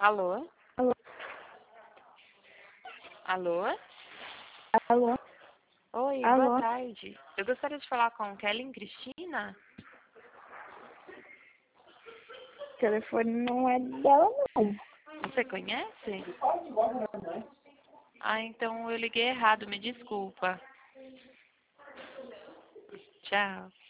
Alô? Alô? Alô? Alô? Oi, boa Alô? tarde. Eu gostaria de falar com Kellen Cristina. O telefone não é dela, não. Você conhece? Ah, então eu liguei errado, me desculpa. Tchau.